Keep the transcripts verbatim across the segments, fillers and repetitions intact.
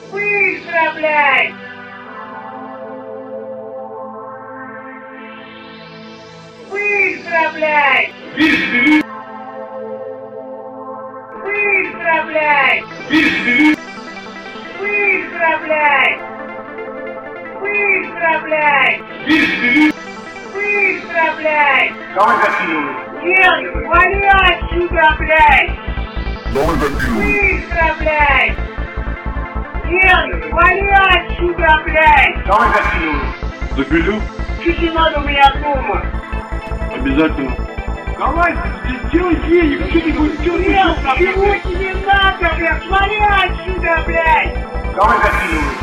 Быстро, блядь! Быстро, блядь! Быстро, блядь! Быстро, блядь! Быстро, блядь! Быстро, блядь! Давай закидывай. Нет, вали отсюда, блядь! Давай закидывай. Быстро, блядь! Нет, вали отсюда, блядь! Давай закидывай. Запилю? Чуть надо у меня дома. Обязательно. Давай, сделай денег, что ты будешь делать? Нет, чего тебе надо, блядь? Вали отсюда, блядь! Давай закидывай.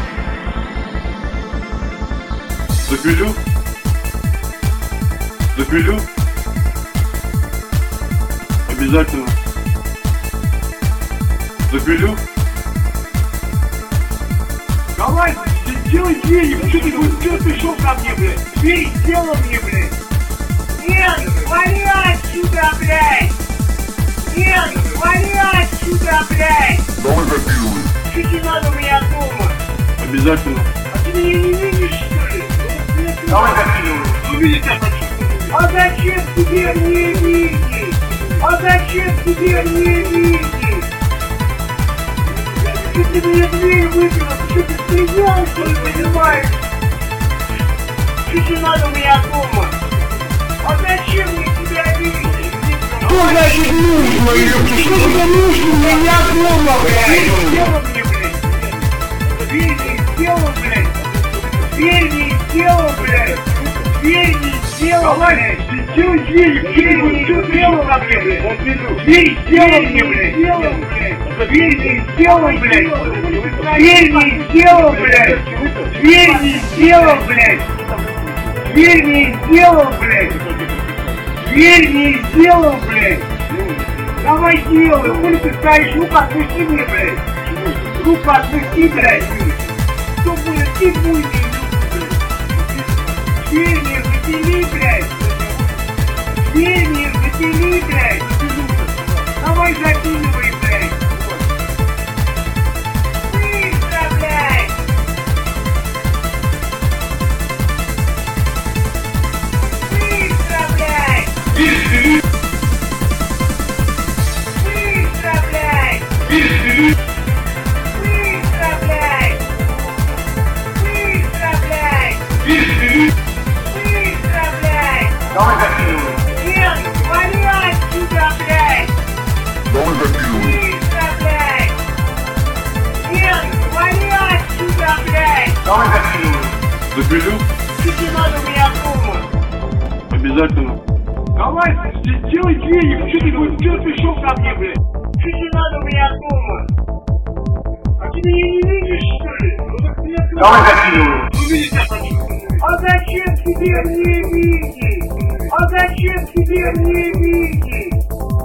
Запилю? Запилю? Обязательно. Запилю? Давай, сделай денег, что ты будешь делать? Пришел ко мне, блядь. Дверь сделал мне, блядь. Нет, вали отсюда, блядь! Нет, вали отсюда, блядь! Давай закидывай. Чуть надо у меня дома. Обязательно. А ты меня не видишь, что ли? Давай закидывай. Увидеть я хочу. А зачем тебе мне видеть? А зачем тебе мне видеть? Что ты мне дверь выбила? Что ты стреляешь, не понимаешь? Чуть надо у меня дома. А зачем мне тебя видеть? Что значит нужно, ёпта? Что тебе нужно? У меня дома, Дверь блядь. сделал мне, блядь. Дверь не сделал, блядь. Дверь не сделал, блядь. Дверь не сделал, блядь. Сделай денег, что ты Дверь будешь не делать? сделал мне, блядь. Дверь сделал Дверь мне, не блядь. сделал, блядь. Дверь не сделал, блядь. Дверь не сделал, блядь. Дверь не сделал, блядь. Дверь не сделал, блядь. Дверь не сделал, блядь. Давай делай, хули ты стоишь, руку отпусти мне, блядь. Руку отпусти, блядь. Что будет, ты будешь, блядь. Дверь не запили, блядь. Дверь не запили, блядь. Давай закидывай, блядь. Быстро, блядь. Быстро, блядь. Быстро, блядь. Быстро, блядь. Быстро, блядь. Быстро, блядь. Давай закидывай. Нет, вали отсюда, блядь. Давай закидывай. Быстро, блядь. Нет, вали отсюда, блядь. Давай закидывай. Запилю? Чуть надо у меня дома. Обязательно. Давай, сделай денег, что ты будешь делать? Пришел ко мне, блядь. Чуть надо у меня дома. А ты меня не видишь, что ли? Давай закидывай. Увидеть я хочу. А зачем тебе мне видеть? А зачем тебе мне видеть?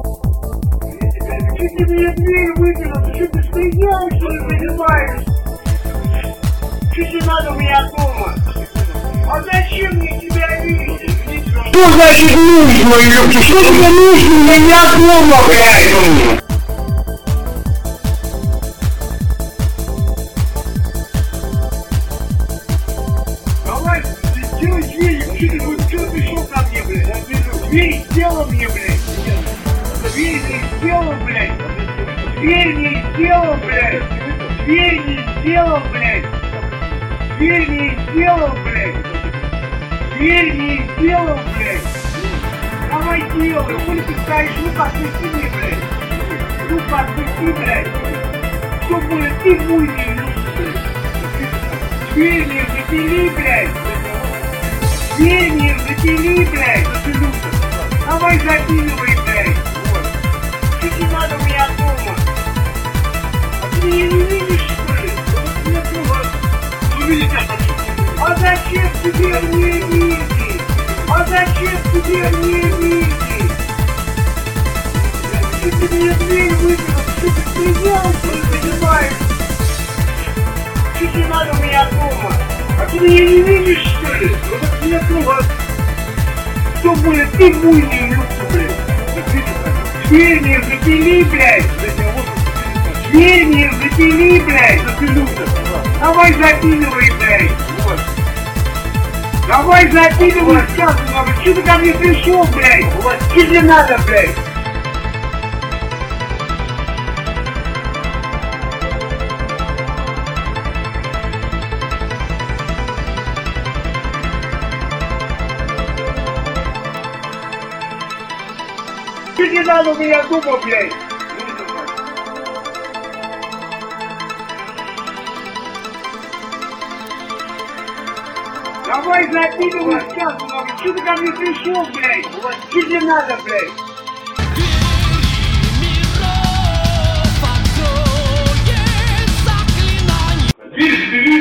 Что ты мне дверь выбила? Ты что ты стреляешь, что не понимаешь? Чуть надо у меня дома. А зачем мне тебя видеть? Что значит нужно, ёпта? Что тебе нужно? У меня дома, блядь. Давай, сделай денег, что ты будешь делать? Пришел ко мне, блядь. Дверь сделал мне, блядь. Дверь не сделал, блядь. Дверь не сделал, блядь. Дверь не сделал, блядь. Дверь не сделал, блядь. Дверь не сделал, блядь. Давай делай, хули ты стоишь, руку отпусти мне, блядь. Руку отпусти, блядь. Что будет, ты будешь, блядь. Дверь не запили, блядь. Дверь не запили, блядь. Давай закидывай, блядь. Чуть надо у меня дома. А ты меня не видишь, что ли? Увидеть я хочу. А зачем тебе мне видеть? А зачем тебе мне видеть? Что ты мне дверь выбила? Что ты стрелял, что не понимаешь? Чуть надо у меня дома. А ты меня не видишь, что ли? Нет, ну вас. Что будет, ты будешь, блядь. Дверь не запили, блядь. Дверь мне запили, блядь. Давай запиливай, блядь. Вот. Давай запиливай, сейчас надо. Че ты ко мне пришел, блядь? Что тебе надо, блядь? Что тебе надо у меня дома, блядь? Давай запиливай, сейчас надо. Что ты ко мне пришел, блядь? Что тебе надо, блядь? Дверь,